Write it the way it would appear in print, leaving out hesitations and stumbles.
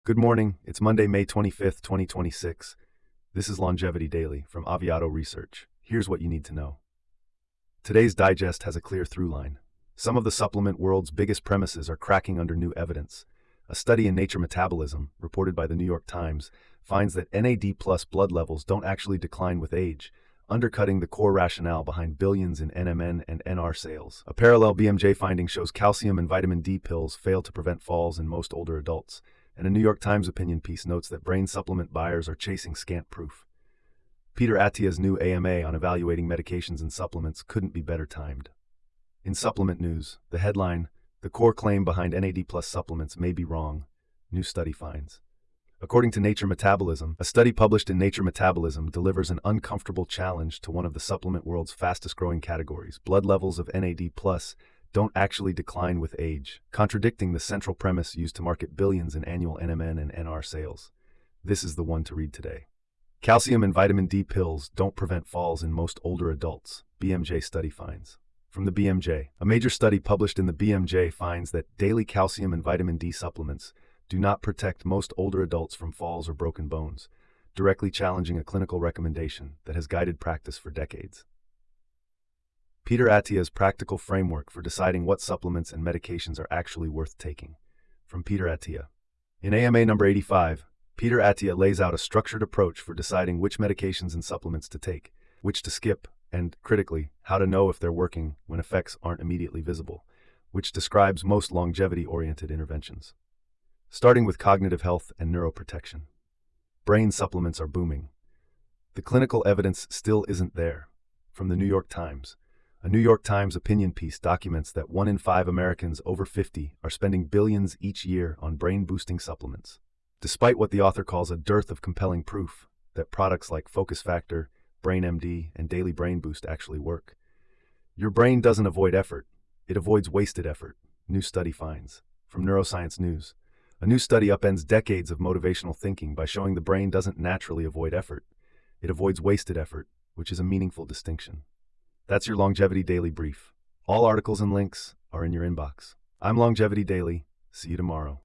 Good morning. It's Monday, May 25th, 2026. This is Longevity Daily from Aviato Research. Here's what you need to know. Today's digest has a clear through line. Some of the supplement world's biggest premises are cracking under new evidence. A study in Nature Metabolism, reported by the New York Times, finds that NAD+ blood levels don't actually decline with age, undercutting the core rationale behind billions in NMN and NR sales. A parallel BMJ finding shows calcium and vitamin D pills fail to prevent falls in most older adults, and a New York Times opinion piece notes that brain supplement buyers are chasing scant proof. Peter Attia's new AMA on evaluating medications and supplements couldn't be better timed. In supplement news, the headline, "The core claim behind NAD+ supplements may be wrong," new study finds. According to Nature Metabolism, a study published in Nature Metabolism delivers an uncomfortable challenge to one of the supplement world's fastest-growing categories. Blood levels of NAD+ don't actually decline with age, contradicting the central premise used to market billions in annual NMN and NR sales. This is the one to read today. Calcium and vitamin D pills don't prevent falls in most older adults, BMJ study finds. From the BMJ, a major study published in the BMJ finds that daily calcium and vitamin D supplements do not protect most older adults from falls or broken bones, directly challenging a clinical recommendation that has guided practice for decades. Peter Attia's practical framework for deciding what supplements and medications are actually worth taking. From Peter Attia. In AMA number 85, Peter Attia lays out a structured approach for deciding which medications and supplements to take, which to skip, and, critically, how to know if they're working when effects aren't immediately visible, which describes most longevity-oriented interventions. Starting with cognitive health and neuroprotection. Brain supplements are booming. The clinical evidence still isn't there. From the New York Times. A New York Times opinion piece documents that 1 in 5 Americans over 50 are spending billions each year on brain-boosting supplements, despite what the author calls a dearth of compelling proof that products like Focus Factor, BrainMD, and Daily Brain Boost actually work. Your brain doesn't avoid effort, it avoids wasted effort, new study finds. From Neuroscience News. A new study upends decades of motivational thinking by showing the brain doesn't naturally avoid effort. It avoids wasted effort, which is a meaningful distinction. That's your Longevity Daily brief. All articles and links are in your inbox. I'm Longevity Daily. See you tomorrow.